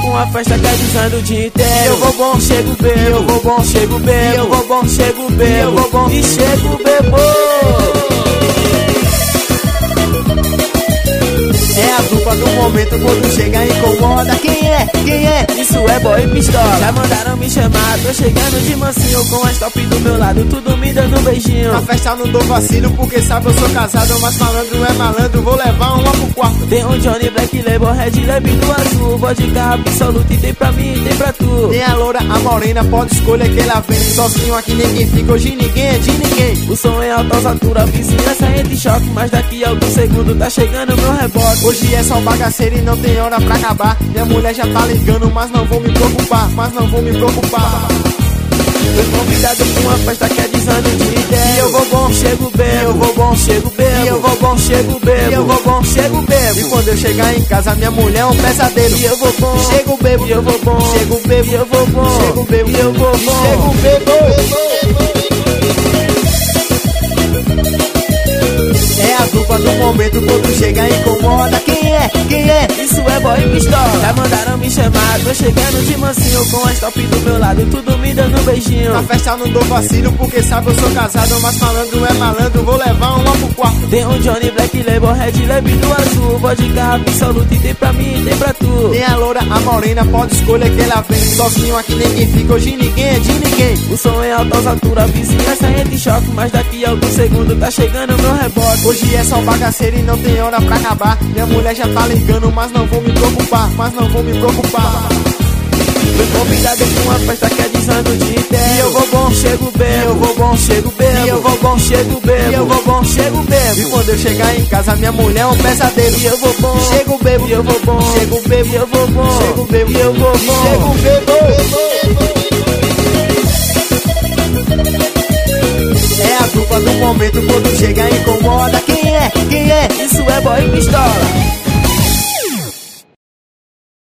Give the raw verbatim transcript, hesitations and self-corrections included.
uma festa que é dizendo o dia inteiro. Eu vou bom, chego bebo, eu vou bom, chego bebo, eu vou bom, chego bebo, eu vou bom e chego bebo. É a dupla do momento, quando chega incomoda. Quem é? Quem é? Isso é boy pistola. Já mandaram me chamar, tô chegando de mansinho com as top do meu lado, tudo me dando um beijinho. Na festa não dou vacilo, porque sabe eu sou casado, mas malandro é malandro, vou levar uma pro quarto. Tem um Johnny Black Label, Red Label do azul, vodka absoluto e tem pra mim e tem pra tu. Tem a loura, a morena, pode escolher que ela vem. Sozinho aqui ninguém fica, hoje ninguém é de ninguém. O som é alta altura, vizinhança entra em choque, mas daqui a alguns segundos tá chegando meu rebote. Hoje é só bagaceiro e não tem hora pra acabar. Minha mulher já tá ligando, mas não vou me preocupar, mas não vou me preocupar. Fui convidado pra uma festa que é dizendo o dia inteiro. E eu vou bom, chego bebo, eu vou bom, chego bebo, e eu vou bom, chego bebo, e eu vou bom, chego bebo. E quando eu chegar em casa, minha mulher é um pesadelo. E eu vou bom, chego bebo, e eu vou bom, chego bebo, e eu vou bom, chego bebo, e eu vou bom, chego bebo. É a dupla do momento, quando chega incomoda. Quem é? Quem é? Isso é boy pistola. Já mandaram me chamar, tô chegando de mansinho com as top do meu lado, tudo me dando um beijinho. Na festa não dou vacilo, porque sabe eu sou casado, mas malandro é malandro, vou levar uma pro quarto. Tem um Johnny Black Label, Red Label do azul, vodka absoluto e tem pra mim e tem pra tu. Tem a loura, a morena, pode escolher que ela vem. Sozinho aqui ninguém fica, hoje ninguém é de ninguém. O som é alta altura, vizinhança entra em choque, mas daqui a alguns segundos tá chegando meu rebote. Hoje é só bagaceiro e não tem hora pra acabar. Minha mulher já tá ligando, mas não vou me preocupar, mas não vou me preocupar. Fui convidado pra uma festa que é dizendo o dia inteiro. E eu vou bom, chego bebo, eu vou bom, chego bebo, e eu vou bom, chego bebo, e eu vou bom, chego bebo. E quando eu chegar em casa, minha mulher é um pesadelo. E eu vou bom, chego bebo, e eu vou bom, chego bebo, e eu vou bom, chego bebo, e eu vou bom, chego bebo. É a dupla do momento, quando chega incomoda. Quem é? Quem é? Isso é boy pistola.